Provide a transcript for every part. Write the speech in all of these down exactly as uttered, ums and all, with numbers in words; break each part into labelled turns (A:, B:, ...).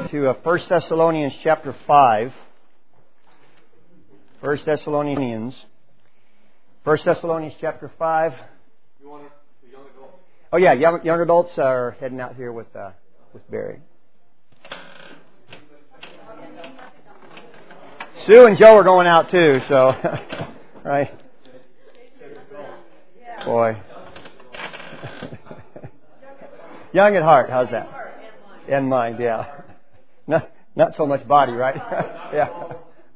A: to uh, First Thessalonians chapter five. First Thessalonians. First Thessalonians chapter five.
B: You want the young adults?
A: Oh yeah, young, young adults are heading out here with uh, with Barry. Sue and Joe are going out too, so right. Boy. Young at heart, how's that? And mind, yeah. Not not so much body, right? Yeah.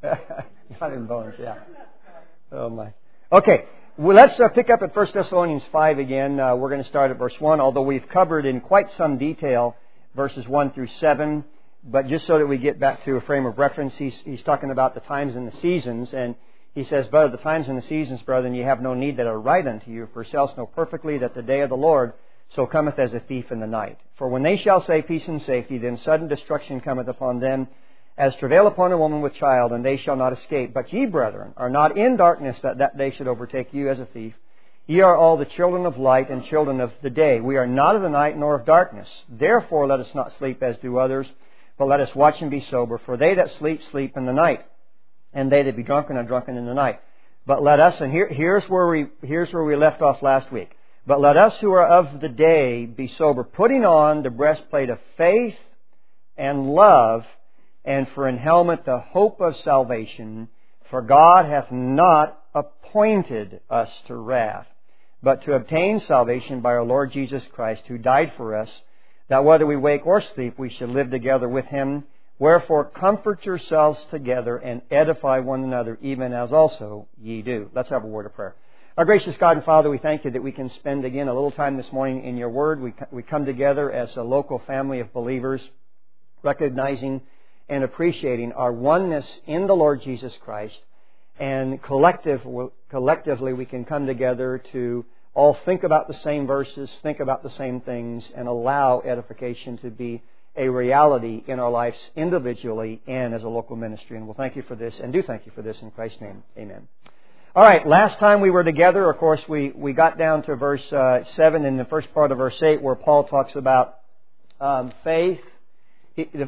A: Not in bones, yeah. Oh my. Okay, well, let's uh, pick up at First Thessalonians five again. Uh, we're going to start at verse one, although we've covered in quite some detail verses one through seven. But just so that we get back to a frame of reference, he's, he's talking about the times and the seasons. And he says, "But of the times and the seasons, brethren, ye have no need that I write unto you, for yourselves know perfectly that the day of the Lord so cometh as a thief in the night. For when they shall say peace and safety, then sudden destruction cometh upon them, as travail upon a woman with child, and they shall not escape. But ye, brethren, are not in darkness, that that day should overtake you as a thief. Ye are all the children of light and children of the day. We are not of the night nor of darkness. Therefore let us not sleep as do others, but let us watch and be sober. For they that sleep, sleep in the night, and they that be drunken are drunken in the night. But let us," and here, here's where we here's where we left off last week. "But let us who are of the day be sober, putting on the breastplate of faith and love, and for an helmet the hope of salvation. For God hath not appointed us to wrath, but to obtain salvation by our Lord Jesus Christ, who died for us, that whether we wake or sleep, we should live together with Him. Wherefore comfort yourselves together and edify one another, even as also ye do." Let's have a word of prayer. Our gracious God and Father, we thank You that we can spend again a little time this morning in Your Word. We we come together as a local family of believers, recognizing and appreciating our oneness in the Lord Jesus Christ. And collective, collectively we can come together to all think about the same verses, think about the same things, and allow edification to be a reality in our lives individually and as a local ministry. And we'll thank You for this, and do thank You for this in Christ's name. Amen. All right, last time we were together, of course, we, we got down to verse uh, seven in the first part of verse eight, where Paul talks about um, faith, he, the,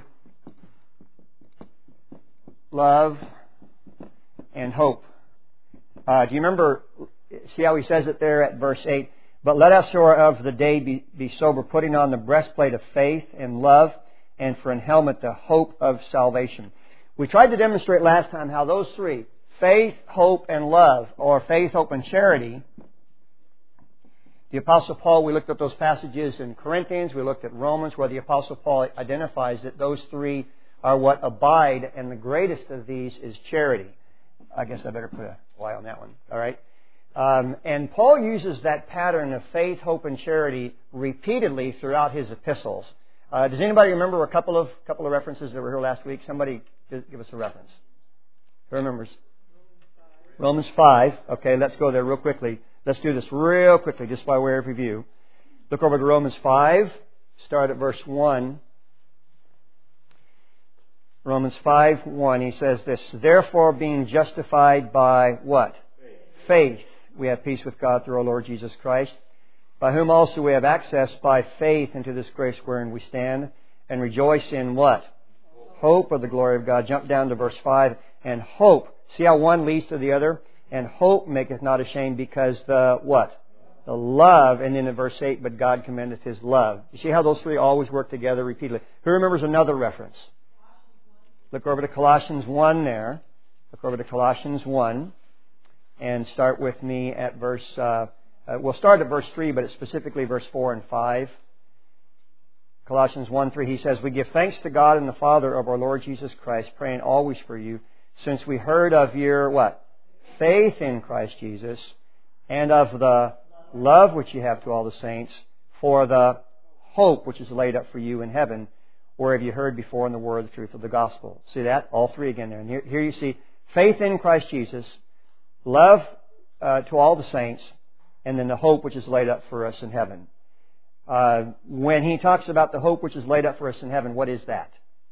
A: love, and hope. Uh, do you remember, see how he says it there at verse eight? "But let us who are of the day be, be sober, putting on the breastplate of faith and love, and for an helmet the hope of salvation." We tried to demonstrate last time how those three, faith, hope, and love, or faith, hope, and charity. The Apostle Paul, we looked at those passages in Corinthians, we looked at Romans, where the Apostle Paul identifies that those three are what abide, and the greatest of these is charity. I guess I better put a Y on that one, all right? Um, and Paul uses that pattern of faith, hope, and charity repeatedly throughout his epistles. Uh, does anybody remember a couple of couple of references that were here last week? Somebody give us a reference. Who remembers? Romans five. Okay, let's go there real quickly. Let's do this real quickly, just by way of review. Look over to Romans five. Start at verse one. Romans five one. He says this: "Therefore, being justified by" what? Faith. "Faith, we have peace with God through our Lord Jesus Christ, by whom also we have access by faith into this grace wherein we stand, and rejoice in" what? Hope of the glory of God. Jump down to verse five. "And hope." See how one leads to the other? "And hope maketh not ashamed, because the" what? "The love," and then in verse eight, "but God commendeth His love." You see how those three always work together repeatedly? Who remembers another reference? Look over to Colossians one there. Look over to Colossians one. And start with me at verse, uh, uh, we'll start at verse three, but it's specifically verse four and five. Colossians one three, he says, "We give thanks to God and the Father of our Lord Jesus Christ, praying always for you, since we heard of your" what? "Faith in Christ Jesus, and of the love which you have to all the saints, for the hope which is laid up for you in heaven, wherever you heard before in the word of the truth of the gospel." See that? All three again there. And here, here you see faith in Christ Jesus, love uh, to all the saints, and then the hope which is laid up for us in heaven. Uh, when he talks about the hope which is laid up for us in heaven, what is that?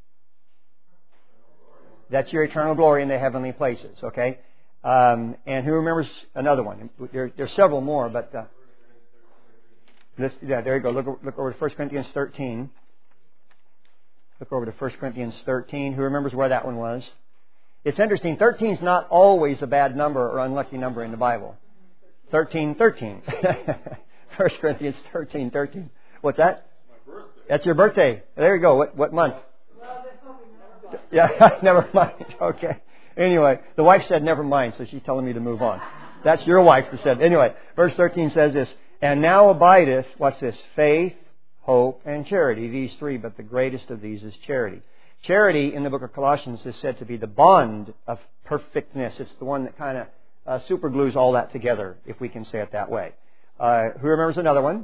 A: That's your eternal glory in the heavenly places, okay? Um, and who remembers another one? There, there's several more, but uh, this, yeah, there you go. Look, look over to First Corinthians thirteen. Look over to First Corinthians thirteen. Who remembers where that one was? It's interesting. thirteen is not always a bad number or unlucky number in the Bible. thirteen, thirteen. First Corinthians thirteen, thirteen. What's that?
B: My birthday.
A: That's your birthday. There you go. What what month? Yeah, never mind. Okay. Anyway, the wife said never mind, so she's telling me to move on. That's your wife that said. Anyway, verse thirteen says this, and now abideth, what's this? Faith, hope, and charity. These three, but the greatest of these is charity. Charity in the book of Colossians is said to be the bond of perfectness. It's the one that kind of uh, superglues all that together, if we can say it that way. Uh, who remembers another one?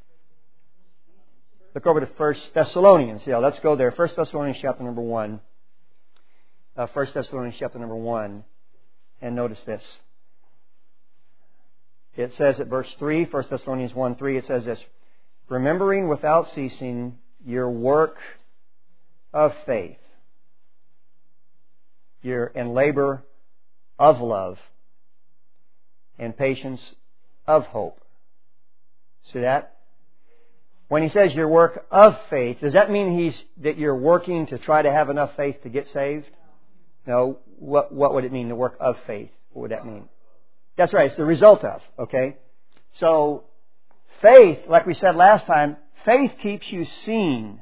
A: Look over to First Thessalonians. Yeah, let's go there. First Thessalonians chapter number one. Uh, First Thessalonians chapter number one. And notice this. It says at verse three, First Thessalonians one three, it says this, remembering without ceasing your work of faith, your and labor of love, and patience of hope. See that? When he says your work of faith, does that mean he's that you're working to try to have enough faith to get saved? No. What what would it mean, the work of faith? What would that mean? That's right. It's the result of. Okay? So, faith, like we said last time, faith keeps you seeing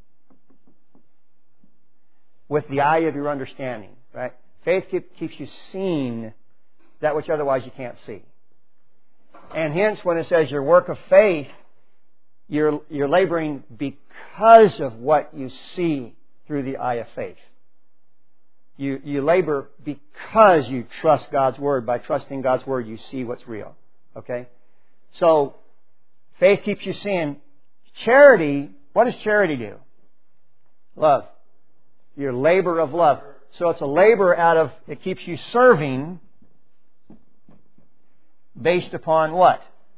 A: with the eye of your understanding. Right? Faith keep, keeps you seeing that which otherwise you can't see. And hence, when it says your work of faith, you're, you're laboring because of what you see through the eye of faith. You, you labor because you trust God's Word. By trusting God's Word, you see what's real. Okay? So, faith keeps you seeing. Charity, what does charity do? Love. Your labor of love. So it's a labor out of, it keeps you serving based upon what?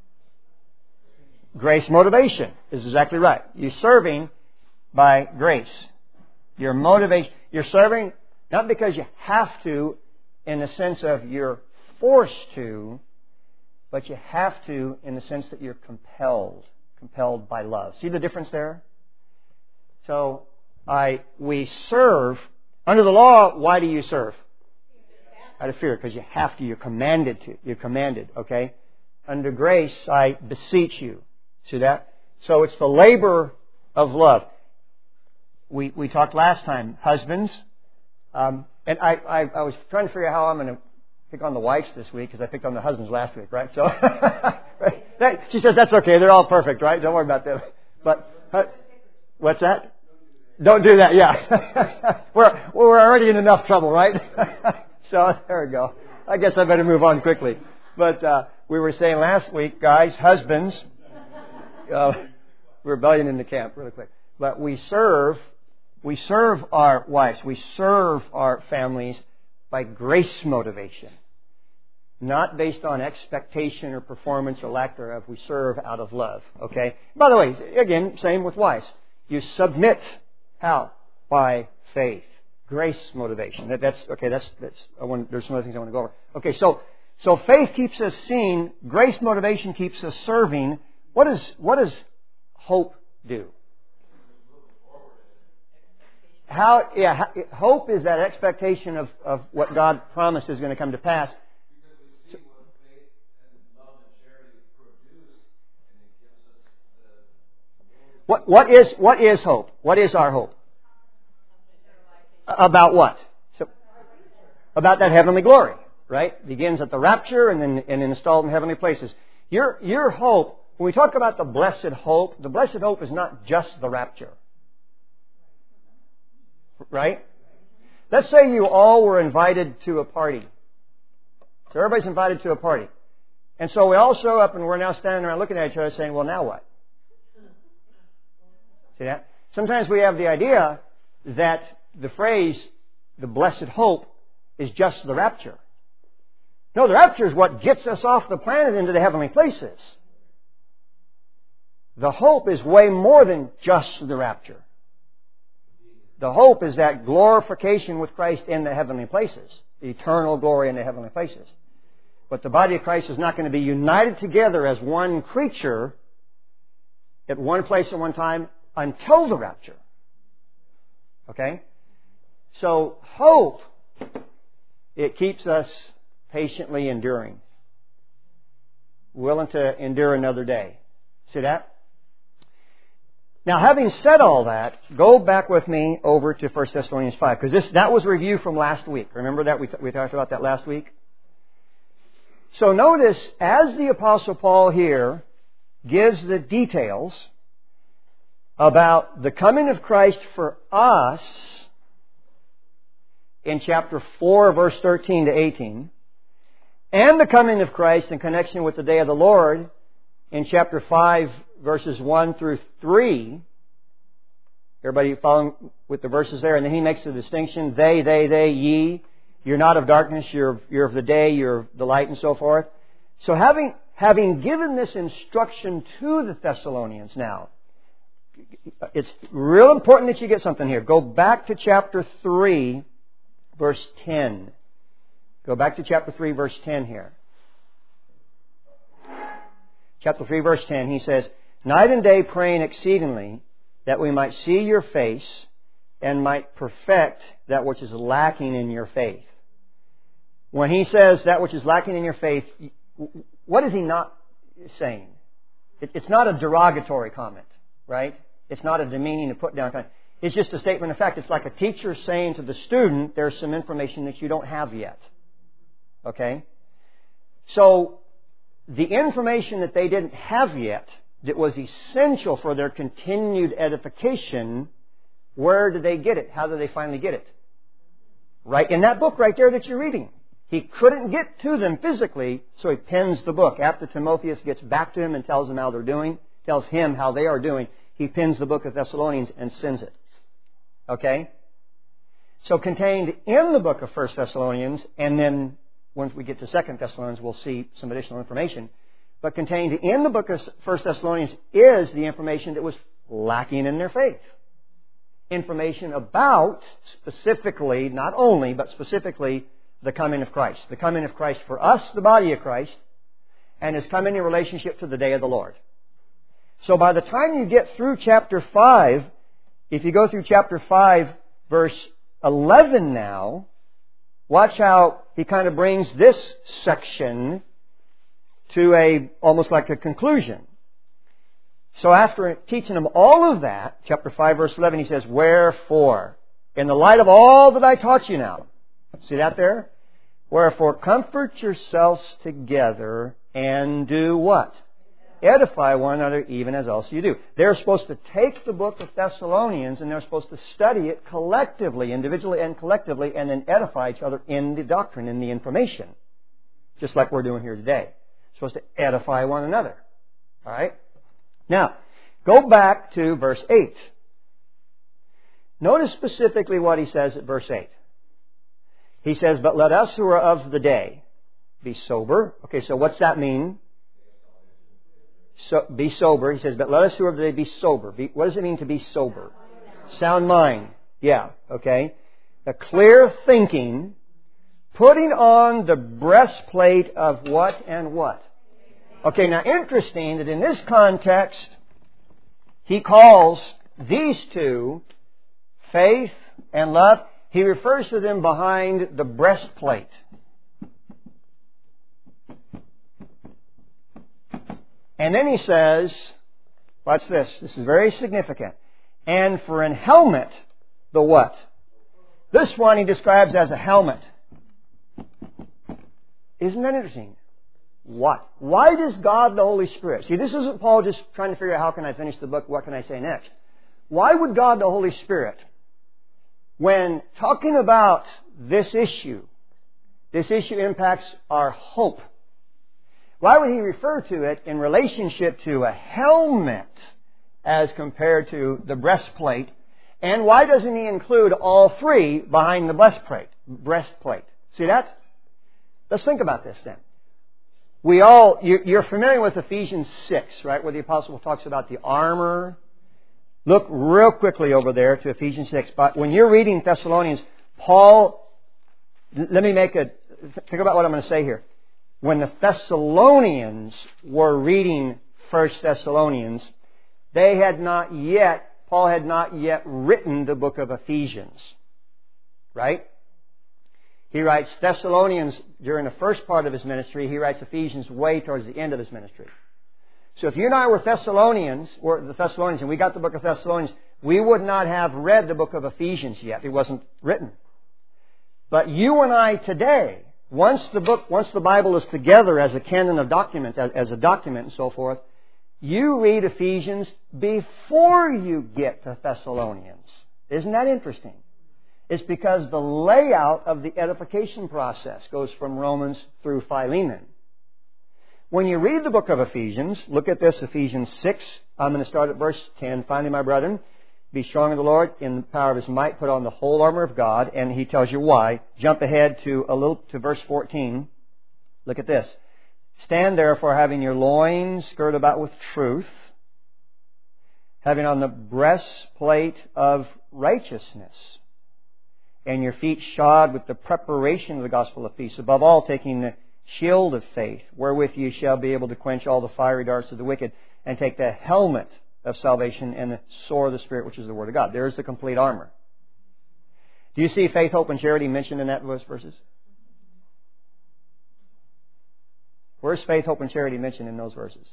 A: Grace motivation is exactly right. You're serving by grace. Your motivation, you're serving not because you have to in the sense of you're forced to, but you have to in the sense that you're compelled, compelled by love. See the difference there? So, I we serve, under the law, why do you serve? Out of fear, because you have to, you're commanded to, you're commanded, okay? Under grace, I beseech you. See that? So it's the labor of love. We we talked last time, husbands, um, and I, I, I was trying to figure out how I'm going to pick on the wives this week, because I picked on the husbands last week, right? So, right? That, she says that's okay, they're all perfect, right? Don't worry about them. But, uh, what's that? Don't do that, yeah. we're, we're already in enough trouble, right? So, there we go. I guess I better move on quickly. But uh, we were saying last week, guys, husbands, uh, rebellion in the camp, really quick. But we serve, we serve our wives, we serve our families by grace motivation. Not based on expectation or performance or lack thereof. We serve out of love, okay? By the way, again, same with wives. You submit. How? By faith. Grace motivation. That, that's okay. That's that's. I want, there's some other things I want to go over. Okay, so so faith keeps us seeing. Grace motivation keeps us serving. What does what does hope do? How? Yeah. How, hope is that expectation of of what God promised is going to come to pass.
B: Because we see what faith and love and charity produce, and it gives us the.
A: What what is what is hope? What is our hope? About what? So, about that heavenly glory, right? Begins at the rapture and then and installed in heavenly places. Your your hope, when we talk about the blessed hope, the blessed hope is not just the rapture. Right? Let's say you all were invited to a party. So everybody's invited to a party. And so we all show up and we're now standing around looking at each other saying, well, now what? See that? Sometimes we have the idea that the phrase, the blessed hope, is just the rapture. No, the rapture is what gets us off the planet into the heavenly places. The hope is way more than just the rapture. The hope is that glorification with Christ in the heavenly places. The eternal glory in the heavenly places. But the body of Christ is not going to be united together as one creature at one place at one time until the rapture. Okay? So hope, it keeps us patiently enduring. Willing to endure another day. See that? Now, having said all that, go back with me over to First Thessalonians five, because this that was a review from last week. Remember that? We, t- we talked about that last week? So notice, as the Apostle Paul here gives the details about the coming of Christ for us in chapter four, verse thirteen to eighteen, and the coming of Christ in connection with the day of the Lord in chapter five, verses one through three. Everybody following with the verses there? And then he makes the distinction, they, they, they, ye. You're not of darkness, you're, you're of the day, you're of the light, and so forth. So having, having given this instruction to the Thessalonians now, it's real important that you get something here. Go back to chapter three, verse ten. Go back to chapter three, verse ten here. Chapter three, verse ten, he says, night and day praying exceedingly, that we might see your face and might perfect that which is lacking in your faith. When he says that which is lacking in your faith, what is he not saying? It's not a derogatory comment, right? It's not a demeaning to put down comment. It's just a statement of fact. It's like a teacher saying to the student, there's some information that you don't have yet. Okay? So, the information that they didn't have yet, that was essential for their continued edification, where did they get it? How did they finally get it? Right in that book right there that you're reading. He couldn't get to them physically, so he pens the book. After Timotheus gets back to him and tells them how they're doing, tells him how they are doing, he pens the book of Thessalonians and sends it. Okay? So contained in the book of First Thessalonians, and then once we get to Second Thessalonians, we'll see some additional information. But contained in the book of First Thessalonians is the information that was lacking in their faith. Information about, specifically, not only, but specifically, the coming of Christ. The coming of Christ for us, the body of Christ, and His coming in relationship to the day of the Lord. So by the time you get through chapter five, if you go through chapter five, verse eleven now, watch how he kind of brings this section to a, almost like a conclusion. So after teaching them all of that, chapter five, verse eleven, he says, wherefore, in the light of all that I taught you now, see that there? Wherefore, comfort yourselves together and do what? Edify one another even as also you do. They're supposed to take the book of Thessalonians and they're supposed to study it collectively, individually and collectively, and then edify each other in the doctrine, in the information. Just like we're doing here today. Supposed to edify one another. Alright? Now, go back to verse eight. Notice specifically what he says at verse eight. He says, but let us who are of the day be sober. Okay, so what's that mean? So, be sober. He says, but let us who are of the day be sober. Be, what does it mean to be sober? Sound mind. Yeah, okay. A clear thinking, putting on the breastplate of what and what? Okay, now interesting that in this context, he calls these two, faith and love, he refers to them behind the breastplate. And then he says, watch this, this is very significant. And for an helmet, the what? This one he describes as a helmet. Isn't that interesting? What? Why does God the Holy Spirit... See, this isn't Paul just trying to figure out how can I finish the book, what can I say next. Why would God the Holy Spirit, when talking about this issue, this issue impacts our hope, why would He refer to it in relationship to a helmet as compared to the breastplate? And why doesn't He include all three behind the breastplate? Breastplate. See that? Let's think about this then. We all, you're familiar with Ephesians six, right? Where the Apostle talks about the armor. Look real quickly over there to Ephesians six. But when you're reading Thessalonians, Paul, let me make a, think about what I'm going to say here. When the Thessalonians were reading First Thessalonians, they had not yet, Paul had not yet written the book of Ephesians. Right? He writes Thessalonians during the first part of his ministry. He writes Ephesians way towards the end of his ministry. So if you and I were Thessalonians, were the Thessalonians, and we got the book of Thessalonians, we would not have read the book of Ephesians yet. It wasn't written. But you and I today, once the book, once the Bible is together as a canon of document, as, as a document and so forth, you read Ephesians before you get to Thessalonians. Isn't that interesting? It's because the layout of the edification process goes from Romans through Philemon. When you read the book of Ephesians, look at this, Ephesians six. I'm going to start at verse ten. Finally, my brethren, be strong in the Lord, in the power of His might, put on the whole armor of God. And he tells you why. Jump ahead to a little to verse fourteen. Look at this. Stand therefore, having your loins girded about with truth, having on the breastplate of righteousness, and your feet shod with the preparation of the gospel of peace. Above all, taking the shield of faith, wherewith you shall be able to quench all the fiery darts of the wicked, and take the helmet of salvation and the sword of the Spirit, which is the Word of God. There's the complete armor. Do you see faith, hope, and charity mentioned in that those verses? Where's faith, hope, and charity mentioned in those verses?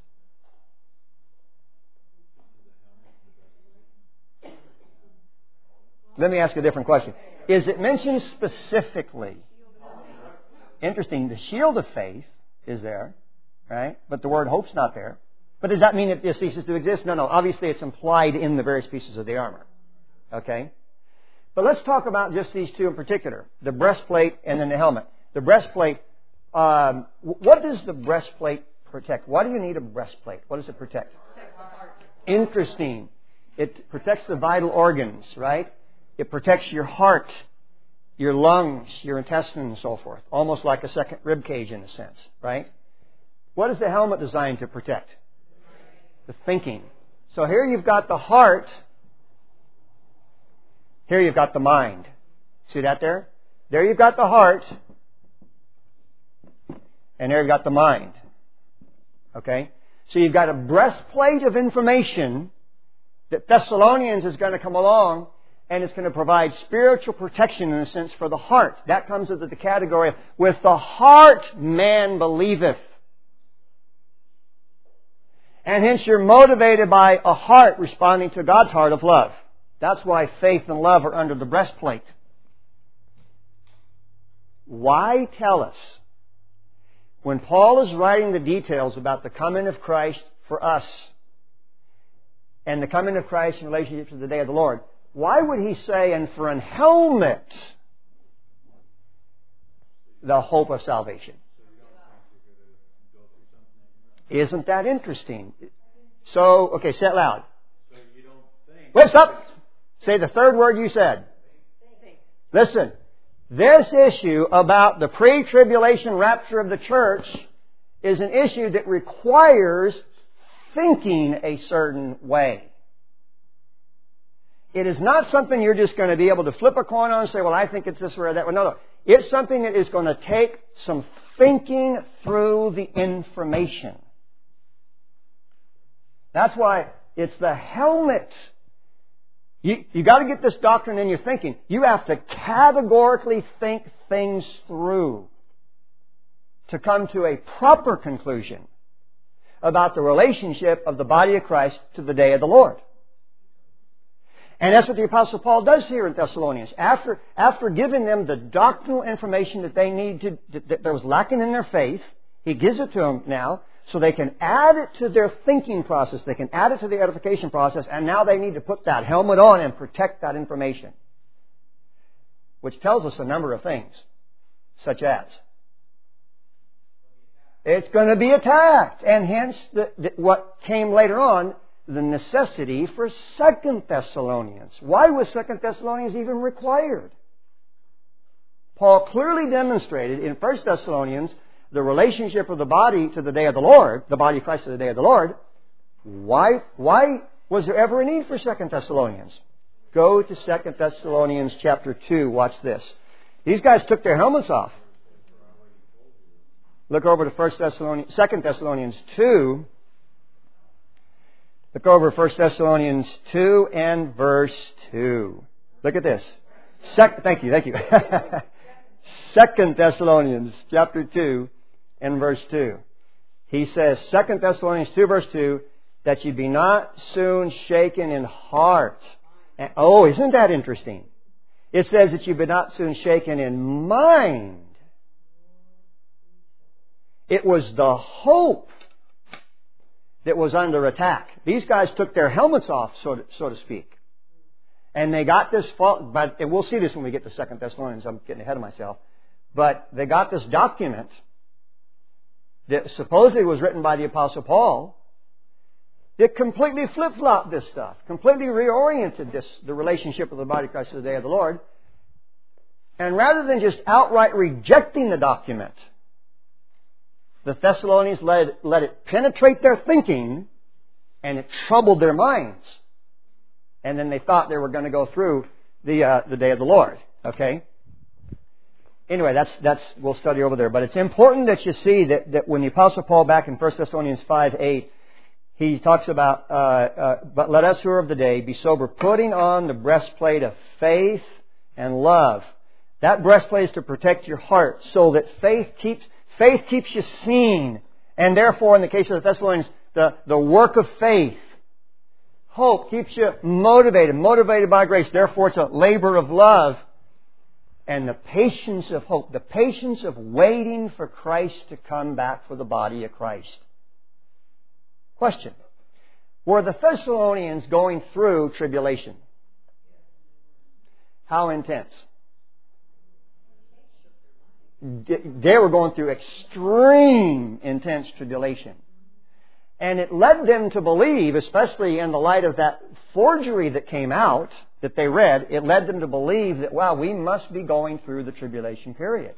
A: Let me ask you a different question. Is it mentioned specifically? Interesting. The shield of faith is there, right? But the word hope's not there. But does that mean it just ceases to exist? No, no. Obviously, it's implied in the various pieces of the armor. Okay? But let's talk about just these two in particular. The breastplate and then the helmet. The breastplate, um, what does the breastplate protect? Why do you need a breastplate? What does it protect? Interesting. It protects the vital organs, right? It protects your heart, your lungs, your intestines, and so forth. Almost like a second rib cage in a sense, right? What is the helmet designed to protect? The thinking. So here you've got the heart. Here you've got the mind. See that there? There you've got the heart. And there you've got the mind. Okay? So you've got a breastplate of information that Thessalonians is going to come along, and it's going to provide spiritual protection in a sense for the heart. That comes into the category of, with the heart man believeth. And hence you're motivated by a heart responding to God's heart of love. That's why faith and love are under the breastplate. Why tell us? When Paul is writing the details about the coming of Christ for us and the coming of Christ in relationship to the day of the Lord, why would he say, and for an helmet, the hope of salvation? Isn't that interesting? So, okay, say it loud.
B: So you don't think...
A: Wait, stop! Say the third word you said. Listen, this issue about the pre-tribulation rapture of the church is an issue that requires thinking a certain way. It is not something you're just going to be able to flip a coin on and say, well, I think it's this way or that way. No, no. It's something that is going to take some thinking through the information. That's why it's the helmet. You, you got to get this doctrine in your thinking. You have to categorically think things through to come to a proper conclusion about the relationship of the body of Christ to the day of the Lord. And that's what the Apostle Paul does here in Thessalonians. After, after giving them the doctrinal information that they need to, that, that was lacking in their faith, he gives it to them now so they can add it to their thinking process. They can add it to the edification process, and now they need to put that helmet on and protect that information. Which tells us a number of things, such as it's going to be attacked, and hence the, the, what came later on, the necessity for Second Thessalonians. Why was Second Thessalonians even required? Paul clearly demonstrated in First Thessalonians the relationship of the body to the day of the Lord, the body of Christ to the day of the Lord. Why, why was there ever a need for Second Thessalonians? Go to Second Thessalonians chapter two. Watch this. These guys took their helmets off. Look over to First Thessalonians, Second Thessalonians two. Look over First Thessalonians two and verse two. Look at this. Sec- thank you, thank you. Second Thessalonians chapter two and verse two. He says, Second Thessalonians two verse two, that you be not soon shaken in heart. And, oh, isn't that interesting? It says that you be not soon shaken in mind. It was the hope that was under attack. These guys took their helmets off, so to, so to speak. And they got this, but and we'll see this when we get to Second Thessalonians. I'm getting ahead of myself. But they got this document that supposedly was written by the Apostle Paul that completely flip-flopped this stuff, completely reoriented this, the relationship of the body of Christ to the day of the Lord. And rather than just outright rejecting the document, the Thessalonians let it, let it penetrate their thinking, and it troubled their minds. And then they thought they were going to go through the uh, the day of the Lord. Okay. Anyway, that's that's we'll study over there. But it's important that you see that, that when the Apostle Paul back in First Thessalonians five eight, he talks about uh, uh, but let us who are of the day be sober, putting on the breastplate of faith and love. That breastplate is to protect your heart, so that faith keeps faith keeps you seen, and therefore, in the case of the Thessalonians, the the work of faith. Hope keeps you motivated, motivated by grace. Therefore, it's a labor of love. And the patience of hope, the patience of waiting for Christ to come back for the body of Christ. Question. Were the Thessalonians going through tribulation? How intense? They were going through extreme intense tribulation. And it led them to believe, especially in the light of that forgery that came out, that they read, it led them to believe that, wow, we must be going through the tribulation period.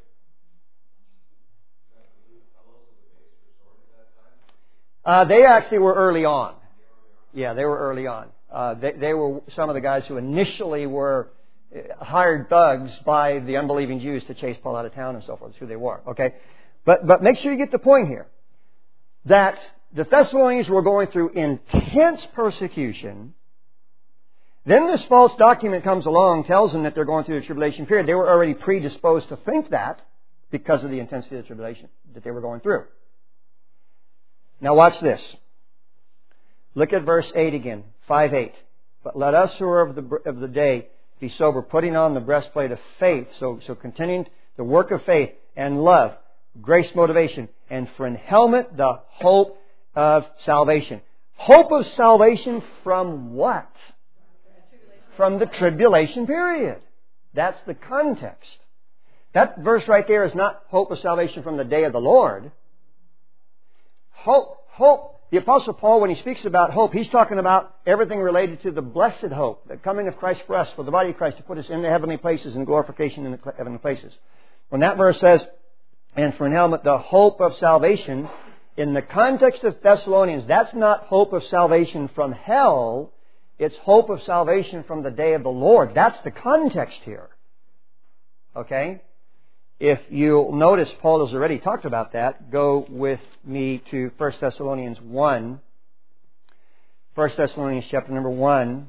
A: Uh, they actually were early on. Yeah, they were early on. Uh, they, they were some of the guys who initially were hired thugs by the unbelieving Jews to chase Paul out of town and so forth. That's who they were. Okay, but but make sure you get the point here that the Thessalonians were going through intense persecution. Then this false document comes along, tells them that they're going through the tribulation period. They were already predisposed to think that because of the intensity of the tribulation that they were going through. Now watch this. Look at verse eight again, five eight. But let us who are of the, of the day be sober, putting on the breastplate of faith. So, so continuing the work of faith and love, grace motivation, and for an helmet, the hope of salvation. Hope of salvation from what? From the tribulation period. That's the context. That verse right there is not hope of salvation from the day of the Lord. Hope, hope. The Apostle Paul, when he speaks about hope, he's talking about everything related to the blessed hope, the coming of Christ for us, for the body of Christ, to put us in the heavenly places and glorification in the heavenly places. When that verse says, and for an helmet, the hope of salvation, in the context of Thessalonians, that's not hope of salvation from hell. It's hope of salvation from the day of the Lord. That's the context here. Okay? If you'll notice, Paul has already talked about that. Go with me to First Thessalonians one. First Thessalonians chapter number one.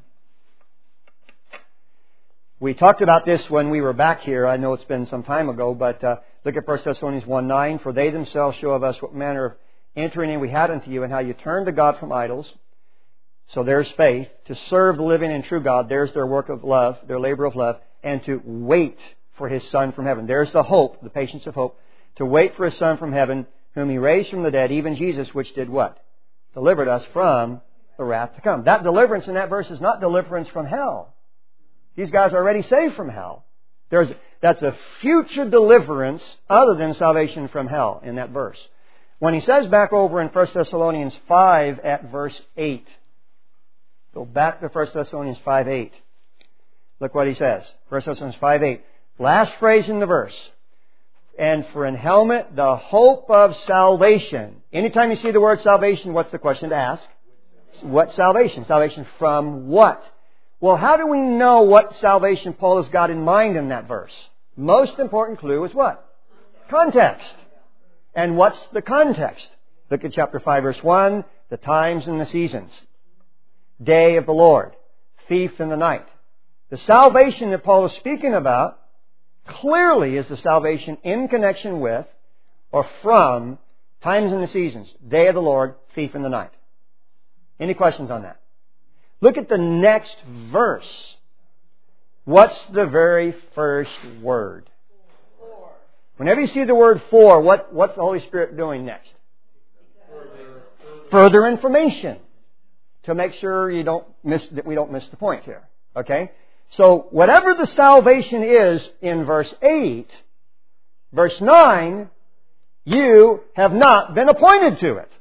A: We talked about this when we were back here. I know it's been some time ago, but uh, look at First Thessalonians one nine. For they themselves show of us what manner of entering in we had unto you, and how you turned to God from idols. So there's faith. To serve the living and true God. There's their work of love, their labor of love. And to wait for His Son from heaven. There's the hope, the patience of hope. To wait for His Son from heaven, whom He raised from the dead, even Jesus, which did what? Delivered us from the wrath to come. That deliverance in that verse is not deliverance from hell. These guys are already saved from hell. There's, that's a future deliverance other than salvation from hell in that verse. When he says back over in First Thessalonians five at verse eight, go back to First Thessalonians five eight. Look what he says. First Thessalonians five eight. Last phrase in the verse. And for an helmet, the hope of salvation. Anytime you see the word salvation, what's the question to ask? What salvation? Salvation from what? Well, how do we know what salvation Paul has got in mind in that verse? Most important clue is what? Context. And what's the context? Look at chapter five, verse one, the times and the seasons. day of the Lord, thief in the night. The salvation that Paul is speaking about clearly is the salvation in connection with or from times and the seasons, day of the Lord, thief in the night. Any questions on that? Look at the next verse. What's the very first word? For. Whenever you see the word for, what, what's the Holy Spirit doing next? Further, Further information to make sure you don't miss, that we don't miss the point here. Okay? So whatever the salvation is in verse eight, verse nine, you have not been appointed to it.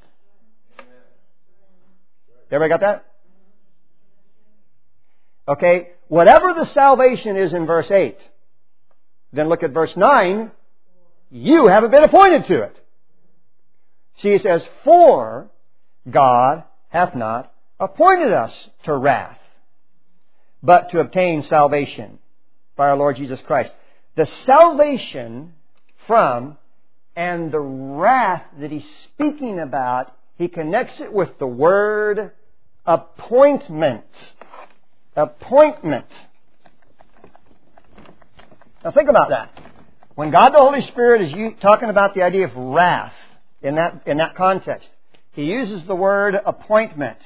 A: Everybody got that? Okay, whatever the salvation is in verse eight, then look at verse nine, you haven't been appointed to it. She says, for God hath not appointed us to wrath, but to obtain salvation by our Lord Jesus Christ. The salvation from and the wrath that he's speaking about, he connects it with the word appointment. Appointment. Now think about that. When God the Holy Spirit is talking about the idea of wrath in that, in that context, he uses the word appointment.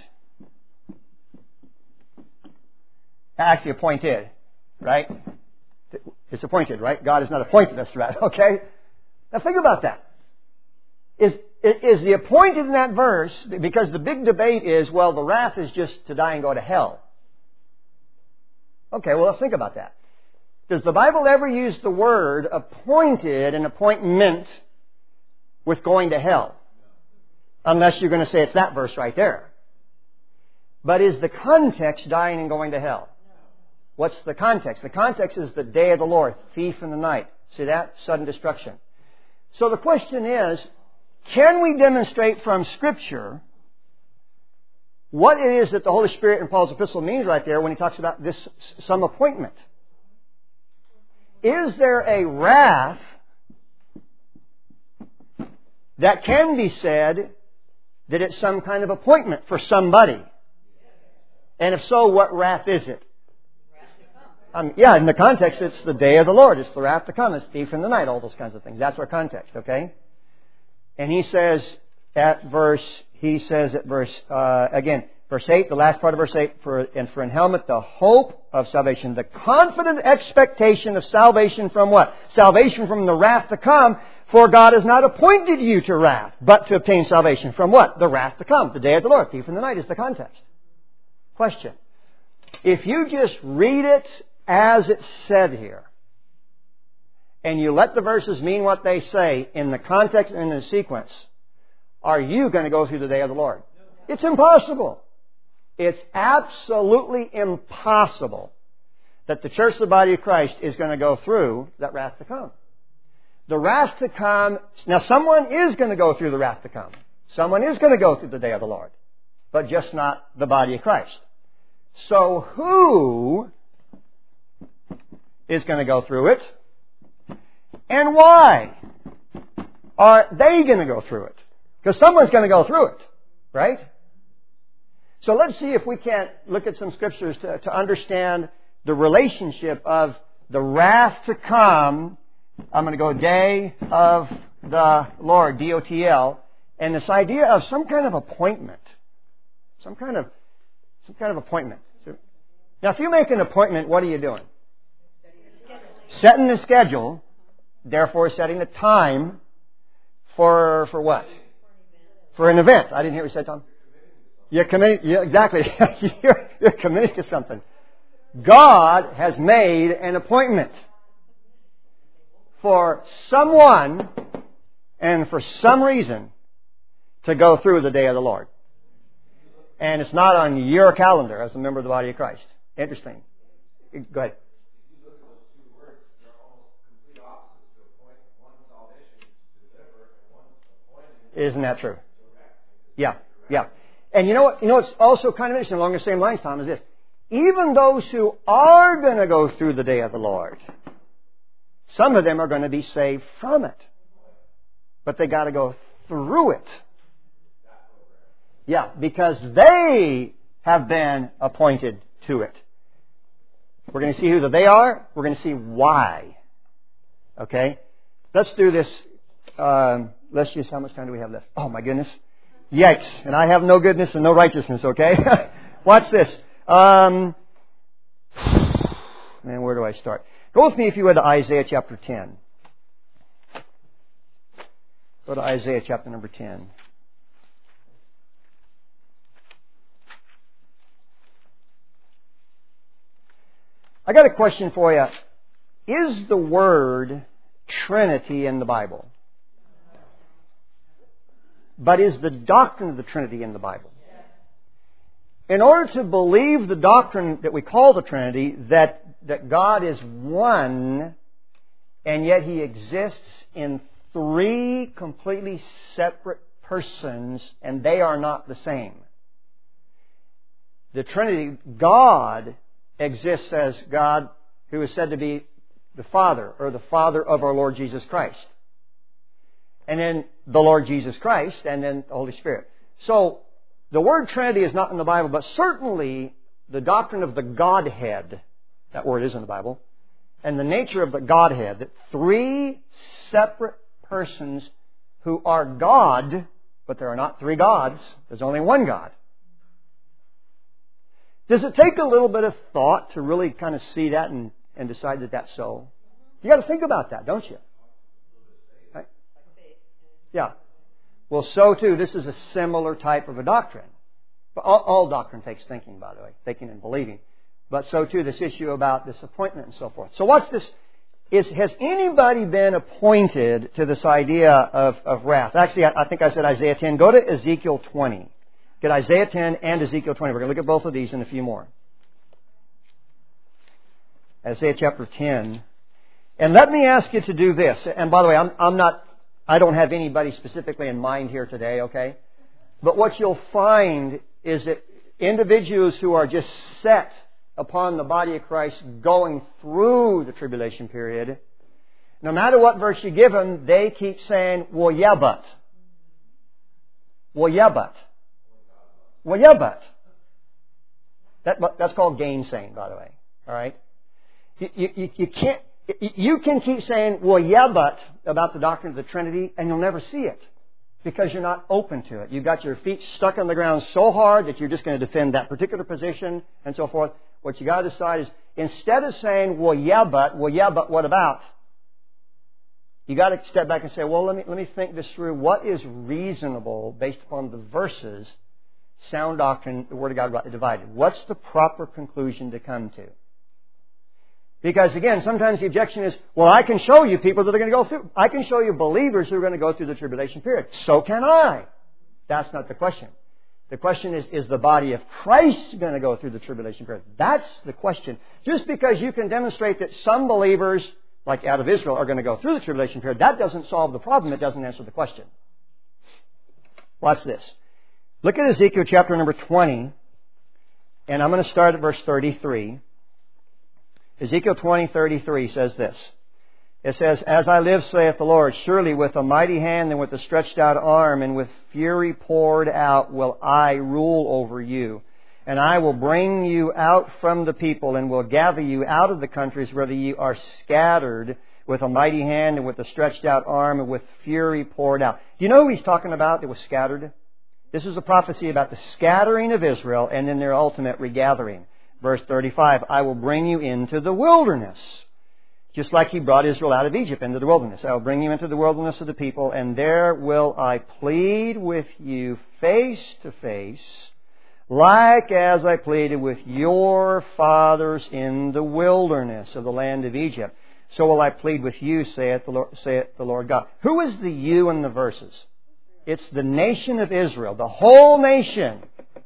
A: Actually appointed, right? It's appointed, right? God has not appointed us to wrath, okay? Now think about that. Is, is the appointed in that verse, because the big debate is, well, the wrath is just to die and go to hell. Okay, well, let's think about that. Does the Bible ever use the word appointed and appointment with going to hell? Unless you're going to say it's that verse right there. But is the context dying and going to hell? What's the context? The context is the day of the Lord, thief in the night. See that? Sudden destruction. So the question is, can we demonstrate from Scripture what it is that the Holy Spirit in Paul's epistle means right there when he talks about this some appointment? Is there a wrath that can be said that it's some kind of appointment for somebody? And if so, what wrath is it? Um, yeah, in the context, it's the day of the Lord. It's the wrath to come. It's thief in the night. All those kinds of things. That's our context, okay? And he says at verse, he says at verse, uh, again, verse eight, the last part of verse eight, for, and for an helmet, the hope of salvation, the confident expectation of salvation from what? Salvation from the wrath to come, for God has not appointed you to wrath, but to obtain salvation from what? The wrath to come. The day of the Lord. Thief in the night is the context. Question. If you just read it as it's said here, and you let the verses mean what they say in the context and in the sequence, are you going to go through the day of the Lord? It's impossible. It's absolutely impossible that the church of the body of Christ is going to go through that wrath to come. The wrath to come, now someone is going to go through the wrath to come. Someone is going to go through the day of the Lord, but just not the body of Christ. So who is going to go through it? And why are they going to go through it? Because someone's going to go through it, right? So let's see if we can't look at some scriptures to, to understand the relationship of the wrath to come. I'm going to go day of the Lord, D O T L, and this idea of some kind of appointment. Some kind of, some kind of appointment. So, now, if you make an appointment, what are you doing? Setting the schedule, therefore setting the time for for what? For an event. I didn't hear what you said, Tom. You're committing. Yeah, exactly. you're, you're committing to something. God has made an appointment for someone and for some reason to go through the day of the Lord. And it's not on your calendar as a member of the body of Christ. Interesting. Go ahead. Isn't that true? Yeah, yeah. And you know what? You know what's also kind of interesting along the same lines, Tom, is this. Even those who are going to go through the day of the Lord, some of them are going to be saved from it. But they got to go through it. Yeah, because they have been appointed to it. We're going to see who the they are. We're going to see why. Okay? Let's do this. Um, let's just, how much time do we have left? Oh, my goodness. Yikes. And I have no goodness and no righteousness, okay? Watch this. Um, man, where do I start? Go with me, if you would, to Isaiah chapter ten. Go to Isaiah chapter number ten. I got a question for you. Is the word Trinity in the Bible? But is the doctrine of the Trinity in the Bible? In order to believe the doctrine that we call the Trinity, that, that God is one, and yet He exists in three completely separate persons, and they are not the same. The Trinity, God exists as God who is said to be the Father, or the Father of our Lord Jesus Christ. And then the Lord Jesus Christ, and then the Holy Spirit. So, the word Trinity is not in the Bible, but certainly the doctrine of the Godhead, that word is in the Bible, and the nature of the Godhead, that three separate persons who are God, but there are not three gods, there's only one God. Does it take a little bit of thought to really kind of see that and, and decide that that's so? You got to think about that, don't you? Right? Yeah. Well, so too, this is a similar type of a doctrine. But all, all doctrine takes thinking, by the way, thinking and believing. But so too, this issue about this appointment and so forth. So what's this? Is, has anybody been appointed to this idea of, of wrath? Actually, I, I think I said Isaiah ten. Go to Ezekiel twenty. Get Isaiah ten and Ezekiel twenty. We're going to look at both of these and a few more. Isaiah chapter ten. And let me ask you to do this. And by the way, I'm, I'm not, I don't have anybody specifically in mind here today, okay? But what you'll find is that individuals who are just set upon the body of Christ going through the tribulation period, no matter what verse you give them, they keep saying, well, yeah, but. Well, yeah, but. Well, yeah, but. That, that's called gainsaying, by the way. All right? You, you, you can't, you can keep saying, well, yeah, but, about the doctrine of the Trinity, and you'll never see it. Because you're not open to it. You've got your feet stuck on the ground so hard that you're just going to defend that particular position and so forth. What you got to decide is, instead of saying, well, yeah, but, well, yeah, but what about? You got to step back and say, well, let me, let me think this through. What is reasonable based upon the verses, sound doctrine, the Word of God rightly divided? What's the proper conclusion to come to? Because again, sometimes the objection is, well, I can show you people that are going to go through. I can show you believers who are going to go through the tribulation period. So can I. That's not the question. The question is, is the body of Christ going to go through the tribulation period? That's the question. Just because you can demonstrate that some believers, like out of Israel, are going to go through the tribulation period, that doesn't solve the problem. It doesn't answer the question. Watch this. Look at Ezekiel chapter number twenty, and I'm going to start at verse thirty-three. Ezekiel twenty, thirty-three says this. It says, as I live, saith the Lord, surely with a mighty hand and with a stretched out arm and with fury poured out will I rule over you. And I will bring you out from the people and will gather you out of the countries where ye are scattered with a mighty hand and with a stretched out arm and with fury poured out. Do you know who he's talking about that was scattered? This is a prophecy about the scattering of Israel and then their ultimate regathering. Verse thirty-five, I will bring you into the wilderness. Just like He brought Israel out of Egypt into the wilderness. I will bring you into the wilderness of the people, and there will I plead with you face to face, like as I pleaded with your fathers in the wilderness of the land of Egypt. So will I plead with you, saith the Lord, saith the Lord God. Who is the you in the verses? It's the nation of Israel, the whole nation.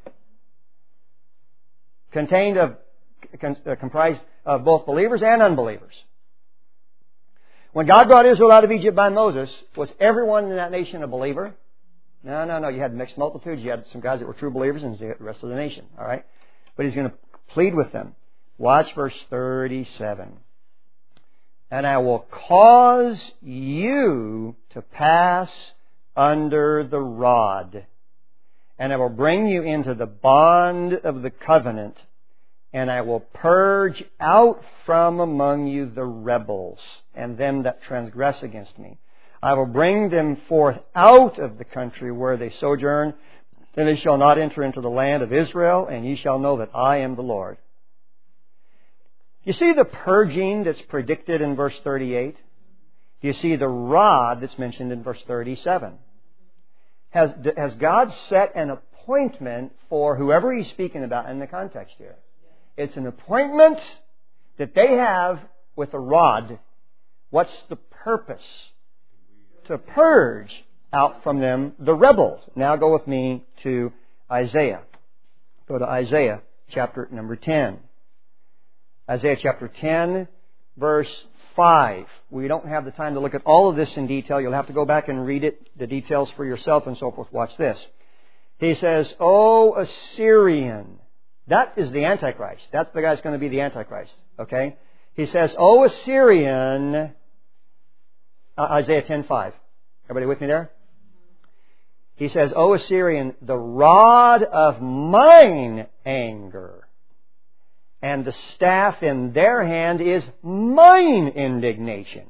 A: Contained of, comprised of both believers and unbelievers. When God brought Israel out of Egypt by Moses, was everyone in that nation a believer? No, no, no. You had mixed multitudes. You had some guys that were true believers and the rest of the nation. All right? But He's going to plead with them. Watch verse thirty-seven. And I will cause you to pass under the rod, And I will bring you into the bond of the covenant, and I will purge out from among you the rebels and them that transgress against me. I will bring them forth out of the country where they sojourn, and they shall not enter into the land of Israel, and ye shall know that I am the Lord. You see the purging that's predicted in verse thirty-eight? You see the rod that's mentioned in verse thirty-seven. Has, has God set an appointment for whoever He's speaking about in the context here? It's an appointment that they have with a rod. What's the purpose? To purge out from them the rebels. Now go with me to Isaiah. Go to Isaiah chapter number ten. Isaiah chapter ten, verse five. We don't have the time to look at all of this in detail. You'll have to go back and read it, the details for yourself and so forth. Watch this. He says, O Assyrian. That is the Antichrist. That's the guy that's going to be the Antichrist. Okay? He says, O Assyrian. Uh, Isaiah ten five. Everybody with me there? He says, O Assyrian, the rod of mine anger, and the staff in their hand is mine indignation.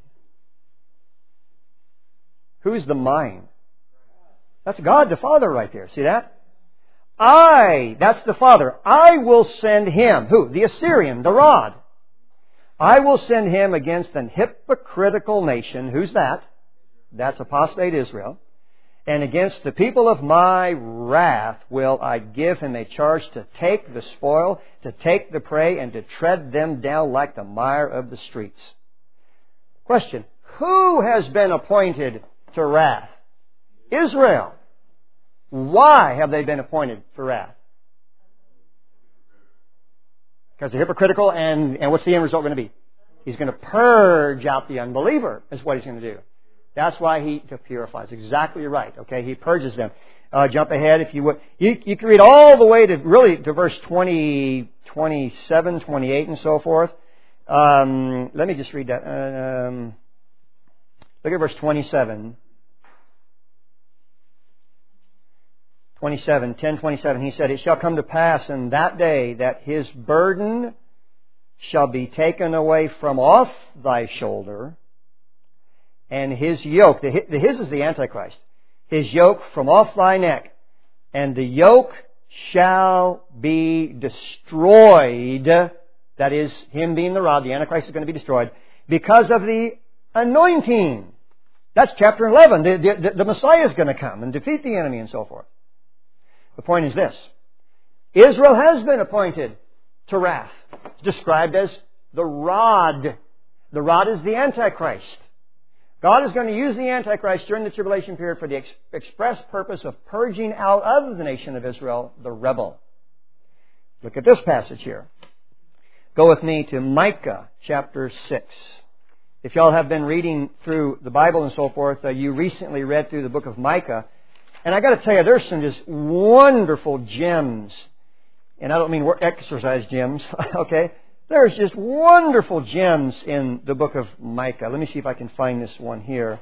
A: Who's the mine? That's God the Father right there. See that? I, that's the Father. I will send him. Who? The Assyrian, the rod. I will send him against an hypocritical nation. Who's that? That's apostate Israel. And against the people of my wrath will I give him a charge to take the spoil, to take the prey, and to tread them down like the mire of the streets. Question. Who has been appointed to wrath? Israel. Why have they been appointed for wrath? Because they're hypocritical, and, and what's the end result going to be? He's going to purge out the unbeliever, is what he's going to do. That's why he to purifies. Exactly right. Okay, he purges them. Uh, jump ahead if you would. You, you can read all the way to really to verse twenty, twenty-seven, twenty-eight, and so forth. Um, let me just read that. Um, look at verse twenty-seven. twenty-seven, ten twenty-seven. He said, "It shall come to pass in that day that his burden shall be taken away from off thy shoulder, and his yoke," the his is the Antichrist, "his yoke from off thy neck, and the yoke shall be destroyed." That is, him being the rod, the Antichrist is going to be destroyed, because of the anointing. That's chapter eleven. The, the, the Messiah is going to come and defeat the enemy and so forth. The point is this. Israel has been appointed to wrath. It's described as the rod. The rod is the Antichrist. God is going to use the Antichrist during the tribulation period for the ex- express purpose of purging out of the nation of Israel the rebel. Look at this passage here. Go with me to Micah chapter six. If y'all have been reading through the Bible and so forth, uh, you recently read through the book of Micah. And I got to tell you, there's some just wonderful gems. And I don't mean exercise gems, okay? There's just wonderful gems in the book of Micah. Let me see if I can find this one here.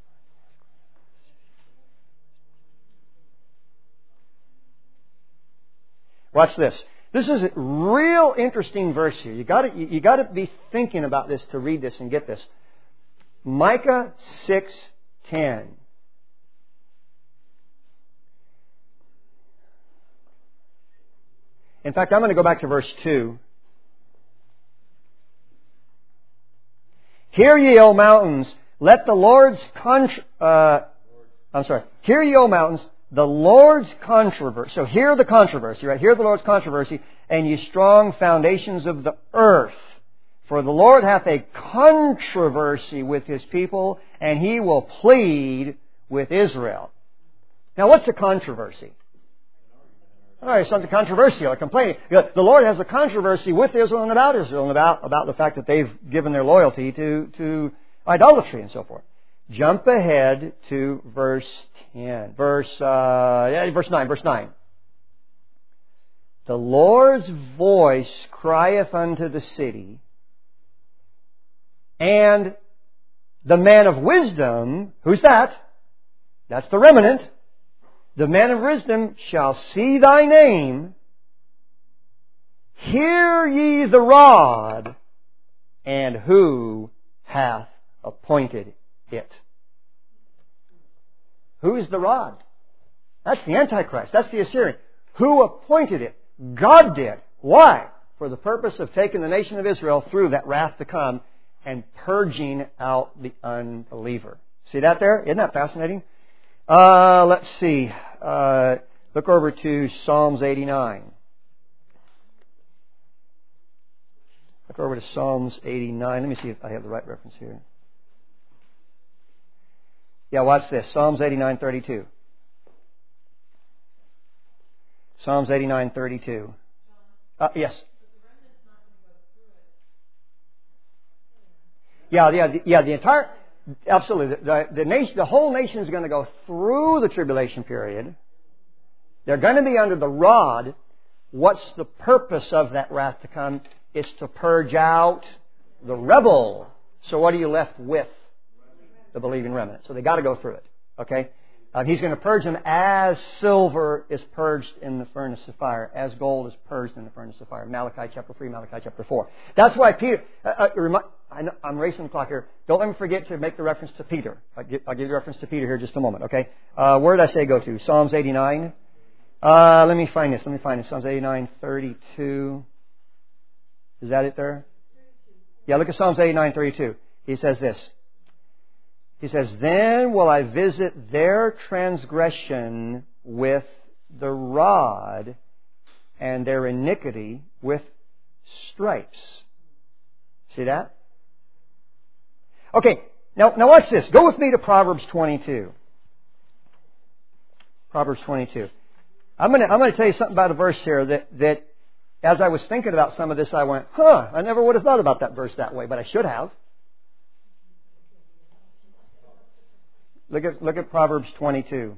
A: Watch this. This is a real interesting verse here. You got to you got to be thinking about this to read this and get this. Micah six ten. In fact, I'm going to go back to verse two. Hear ye, O mountains, let the Lord's contr- uh, I'm sorry. Hear ye, O mountains, the Lord's controversy. So hear the controversy, right? Hear the Lord's controversy, and ye strong foundations of the earth. For the Lord hath a controversy with His people, and He will plead with Israel. Now, what's a controversy? All right, something controversial, a complaint. The Lord has a controversy with Israel and about Israel and about, about the fact that they've given their loyalty to, to idolatry and so forth. Jump ahead to verse ten. Verse, uh, yeah, verse nine, verse nine. The Lord's voice crieth unto the city, and the man of wisdom, who's that? That's the remnant. The men of wisdom shall see thy name. Hear ye the rod, and who hath appointed it? Who is the rod? That's the Antichrist. That's the Assyrian. Who appointed it? God did. Why? For the purpose of taking the nation of Israel through that wrath to come and purging out the unbeliever. See that there? Isn't that fascinating? Uh, let's see. Uh, look over to Psalms eighty-nine. Look over to Psalms eighty-nine. Let me see if I have the right reference here. Yeah, watch this. Psalms eighty-nine thirty-two. Psalms eighty-nine thirty-two. Uh, yes. Yeah, yeah, the, yeah. The entire, absolutely. The, the nation, the whole nation is going to go through the tribulation period. They're going to be under the rod. What's the purpose of that wrath to come? It's to purge out the rebel. So what are you left with? The believing remnant. So they got to go through it. Okay. Uh, he's going to purge them as silver is purged in the furnace of fire, as gold is purged in the furnace of fire. Malachi chapter three, Malachi chapter four. That's why Peter, uh, uh, remi- I know, I'm racing the clock here. Don't let me forget to make the reference to Peter. I'll give, I'll give you the reference to Peter here in just a moment, okay? Uh, where did I say go to? Psalms eighty-nine. Uh, let me find this. Let me find this. Psalms eighty-nine thirty-two. Is that it there? Yeah, look at Psalms eighty-nine thirty-two. He says this. He says, then will I visit their transgression with the rod and their iniquity with stripes. See that? Okay, now, now watch this. Go with me to Proverbs twenty-two. Proverbs twenty-two. I'm going to I'm going to tell you something about a verse here that, that as I was thinking about some of this, I went, huh, I never would have thought about that verse that way, but I should have. Look at, look at Proverbs twenty-two.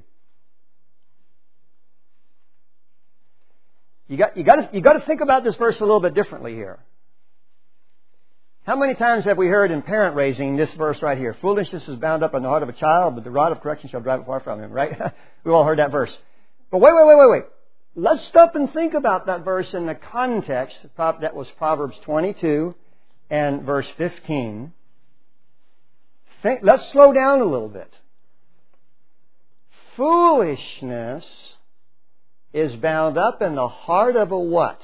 A: You got, you got to, you got to think about this verse a little bit differently here. How many times have we heard in parent raising this verse right here? Foolishness is bound up in the heart of a child, but the rod of correction shall drive it far from him, right? We've all heard that verse. But wait, wait, wait, wait, wait. Let's stop and think about that verse in the context. That was Proverbs twenty-two and verse fifteen. Think, let's slow down a little bit. Foolishness is bound up in the heart of a what?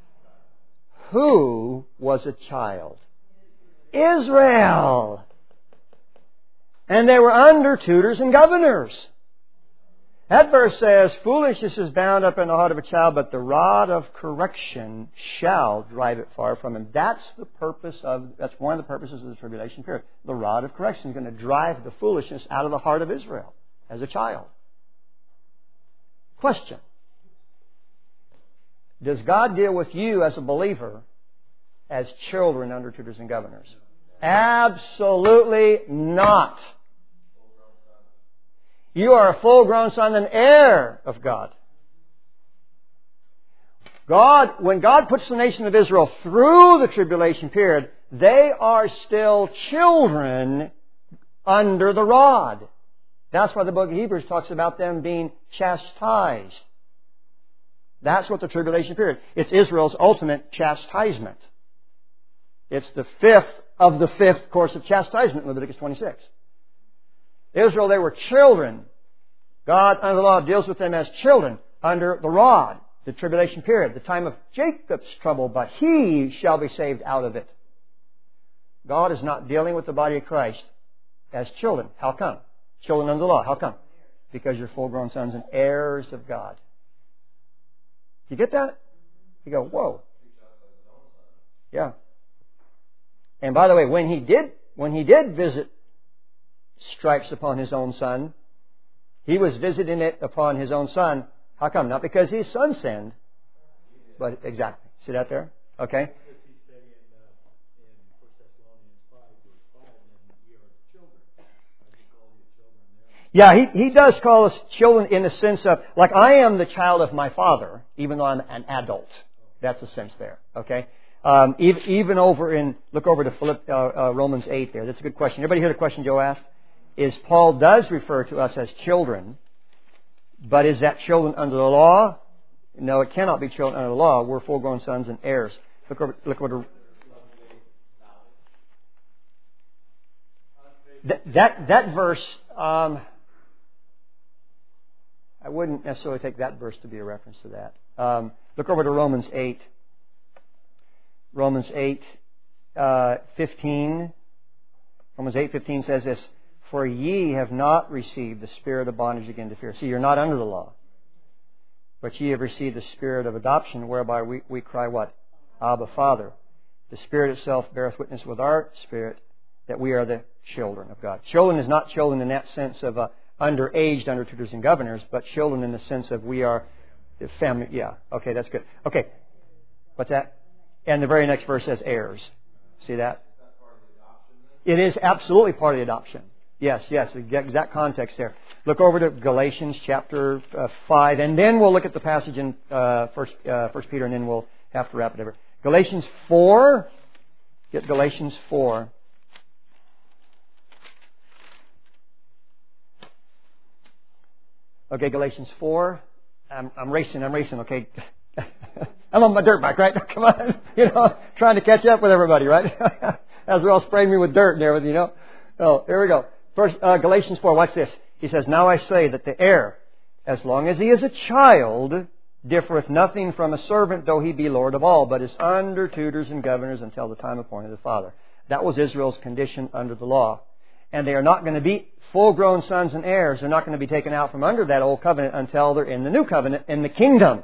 A: Who was a child? Israel. And they were under tutors and governors. That verse says, foolishness is bound up in the heart of a child, but the rod of correction shall drive it far from him. That's the purpose of, that's one of the purposes of the tribulation period. The rod of correction is going to drive the foolishness out of the heart of Israel as a child. Question. Does God deal with you as a believer as children under tutors and governors? Absolutely not. You are a full-grown son and heir of God. God, when God puts the nation of Israel through the tribulation period, they are still children under the rod. That's why the book of Hebrews talks about them being chastised. That's what the tribulation period. It's Israel's ultimate chastisement. It's the fifth of the fifth course of chastisement in Leviticus twenty-six. Israel, they were children. God, under the law, deals with them as children under the rod, the tribulation period, the time of Jacob's trouble, but he shall be saved out of it. God is not dealing with the body of Christ as children. How come? Children under the law. How come? Because you're full-grown sons and heirs of God. You get that? You go, whoa. Yeah. And by the way, when he did, when he did visit stripes upon his own son, he was visiting it upon his own son. How come? Not because his son sinned, but exactly. See that there? Okay. Yeah, he, he does call us children in the sense of, like, I am the child of my father, even though I'm an adult. That's the sense there. Okay. Um, even, even over in, look over to Philipp, uh, uh, Romans eight there. That's a good question. Everybody hear the question Joe asked? Is Paul does refer to us as children. But is that children under the law? No, it cannot be children under the law. We're full-grown sons and heirs. Look over, look over. That that, that verse, um, I wouldn't necessarily take that verse to be a reference to that. Um, look over to Romans eight. Romans eight, uh, fifteen. Romans eight fifteen says this: "For ye have not received the spirit of bondage again to fear." See, you're not under the law. But ye have received the spirit of adoption, whereby we, we cry what? Abba, Father. The Spirit itself beareth witness with our spirit that we are the children of God. Children is not children in that sense of uh, underaged, under tutors and governors, but children in the sense of we are the family. Yeah, okay, that's good. Okay, what's that? And the very next verse says heirs. See that? It is absolutely part of the adoption. Yes, yes, the exact context there. Look over to Galatians chapter uh, five, and then we'll look at the passage in uh, First uh, First Peter, and then we'll have to wrap it over. Galatians four. Get Galatians four. Okay, Galatians four. I'm, I'm racing. I'm racing. Okay. I'm on my dirt bike, right? Come on, you know, trying to catch up with everybody, right? As they're all spraying me with dirt and everything, you know. Oh, here we go. First, uh, Galatians four. Watch this. He says, "Now I say that the heir, as long as he is a child, differeth nothing from a servant, though he be Lord of all, but is under tutors and governors until the time appointed of the Father." That was Israel's condition under the law. And they are not going to be full-grown sons and heirs. They're not going to be taken out from under that old covenant until they're in the new covenant, in the kingdom.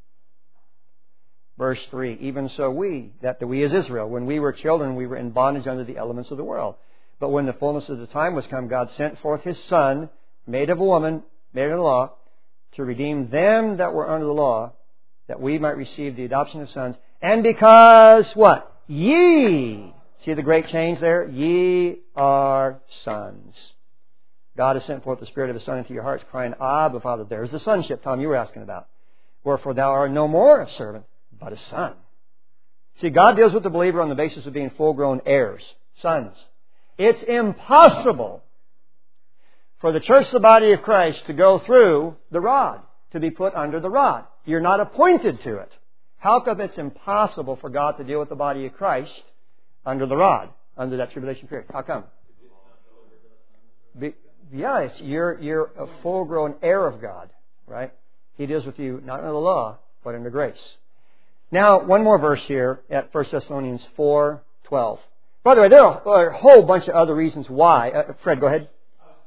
A: Verse three, "Even so we, that the we is Israel, when we were children, we were in bondage under the elements of the world. But when the fullness of the time was come, God sent forth His Son, made of a woman, made of the law, to redeem them that were under the law, that we might receive the adoption of sons. And because," what? "Ye," see the great change there? "Ye are sons. God has sent forth the Spirit of His Son into your hearts, crying, Abba, Father." There's the sonship, Tom, you were asking about. "Wherefore thou art no more a servant, but a son." See, God deals with the believer on the basis of being full-grown heirs, sons. It's impossible for the church, the body of Christ, to go through the rod, to be put under the rod. You're not appointed to it. How come it's impossible for God to deal with the body of Christ under the rod, under that tribulation period? How come? Be, yes, you're, you're a full-grown heir of God, right? He deals with you not under the law, but under grace. Now, one more verse here at First Thessalonians four twelve. By the way, there are a whole bunch of other reasons why. Uh, Fred, go ahead.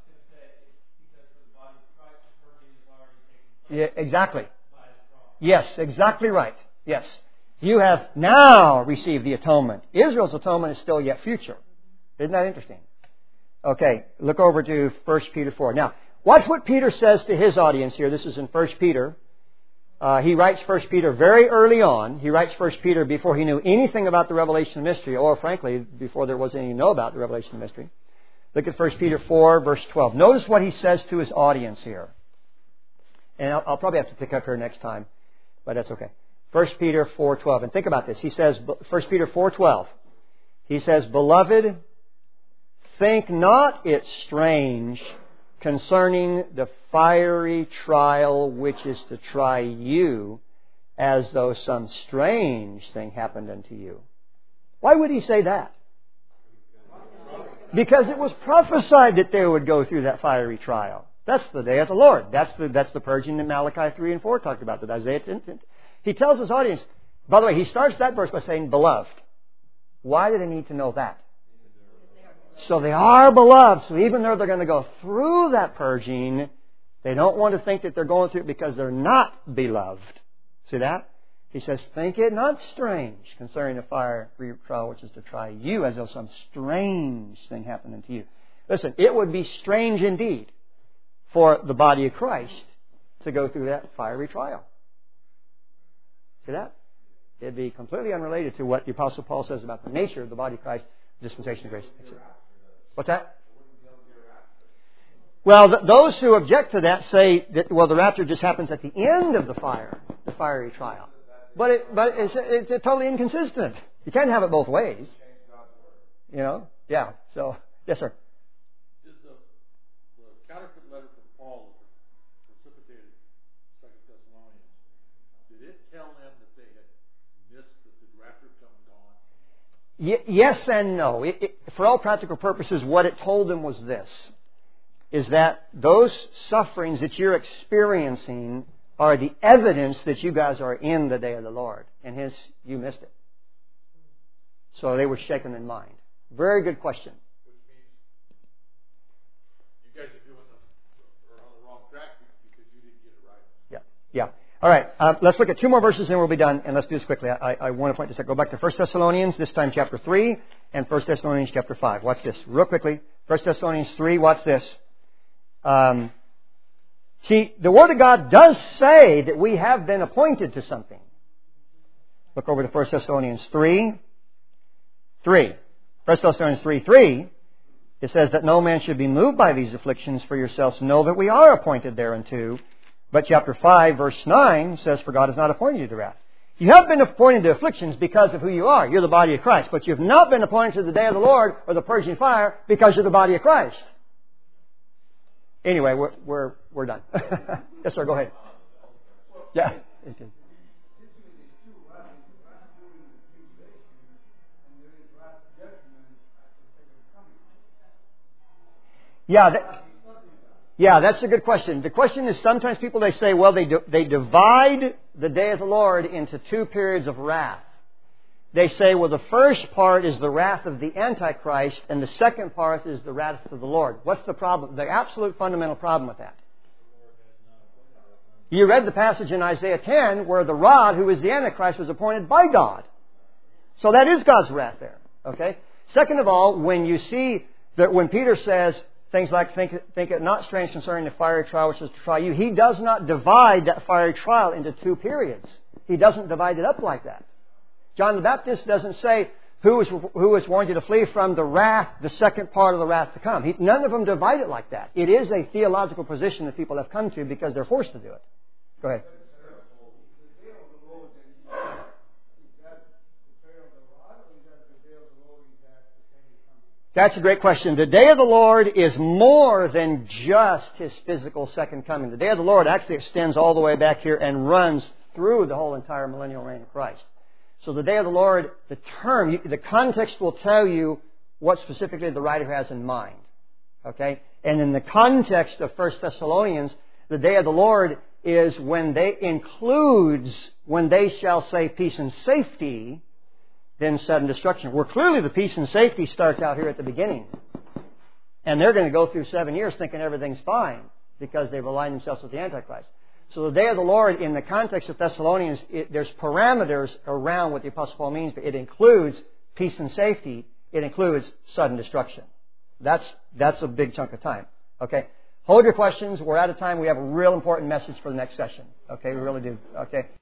A: Yeah, exactly. Yes, exactly right. Yes. You have now received the atonement. Israel's atonement is still yet future. Isn't that interesting? Okay, look over to First Peter four. Now, watch what Peter says to his audience here. This is in First Peter. Uh, he writes First Peter very early on. He writes First Peter before he knew anything about the revelation of mystery, or frankly, before there was anything to know about the revelation of mystery. Look at First Peter four, verse twelve. Notice what he says to his audience here. And I'll, I'll probably have to pick up here next time, but that's okay. First Peter four twelve. And think about this. He says, First Peter four twelve. He says, "Beloved, think not it strange concerning the fiery trial which is to try you, as though some strange thing happened unto you." Why would he say that? Because it was prophesied that they would go through that fiery trial. That's the day of the Lord. That's the that's the purging that Malachi three and four talked about, that Isaiah ten. He tells his audience, by the way, he starts that verse by saying, "Beloved." Why do they need to know that? So they are beloved. So even though they're going to go through that purging, they don't want to think that they're going through it because they're not beloved. See that? He says, "Think it not strange concerning the fire trial which is to try you, as though some strange thing happened unto you." Listen, it would be strange indeed for the body of Christ to go through that fiery trial. See that? It'd be completely unrelated to what the Apostle Paul says about the nature of the body of Christ, dispensation of grace. What's that? Well, th- those who object to that say that, well, the rapture just happens at the end of the fire, the fiery trial. But it, but it's, it's, it's totally inconsistent. You can't have it both ways. You know? Yeah. So, yes, sir.
B: Did the, the counterfeit letter from Paul that precipitated
A: Y- yes and no. It, it, for all practical purposes, what it told them was this, is that those sufferings that you're experiencing are the evidence that you guys are in the day of the Lord. And hence, you missed it. So they were shaken in mind. Very good question.
B: Which means you guys are doing the, are on the wrong track because you didn't get it right.
A: Yeah. Yeah. All right. Uh, let's look at two more verses and we'll be done. And let's do this quickly. I, I want to point this out. Go back to First Thessalonians, this time chapter three, and First Thessalonians chapter five. Watch this real quickly. First Thessalonians three, watch this. Um, see, the Word of God does say that we have been appointed to something. Look over to First Thessalonians three, three. First Thessalonians three, three. It says that no man should be moved by these afflictions, for yourselves know that we are appointed thereunto. But chapter five, verse nine says, for God has not appointed you to wrath. You have been appointed to afflictions because of who you are. You're the body of Christ. But you've not been appointed to the day of the Lord or the purging fire because you're the body of Christ. Anyway, we're we're we're done. Yes, sir. Go ahead. Yeah. Yeah. That, yeah, that's a good question. The question is, sometimes people they say, well, they do, they divide the day of the Lord into two periods of wrath. They say, well, the first part is the wrath of the Antichrist, and the second part is the wrath of the Lord. What's the problem? The absolute fundamental problem with that. You read the passage in Isaiah ten where the rod, who is the Antichrist, was appointed by God. So that is God's wrath there. Okay? Second of all, when you see that when Peter says things like, think, think it not strange concerning the fiery trial which is to try you, he does not divide that fiery trial into two periods. He doesn't divide it up like that. John the Baptist doesn't say who is, who is warranted to flee from the wrath, the second part of the wrath to come. He, none of them divide it like that. It is a theological position that people have come to because they're forced to do it. Go ahead. That's a great question. The day of the Lord is more than just His physical second coming. The day of the Lord actually extends all the way back here and runs through the whole entire millennial reign of Christ. So the day of the Lord, the term, the context will tell you what specifically the writer has in mind. Okay? And in the context of First Thessalonians, the day of the Lord is when they includes when they shall say peace and safety, then sudden destruction. Where clearly the peace and safety starts out here at the beginning. And they're going to go through seven years thinking everything's fine because they've aligned themselves with the Antichrist. So the day of the Lord, in the context of Thessalonians, it, there's parameters around what the Apostle Paul means, but it includes peace and safety. It includes sudden destruction. That's, that's a big chunk of time. Okay? Hold your questions. We're out of time. We have a real important message for the next session. Okay? We really do. Okay?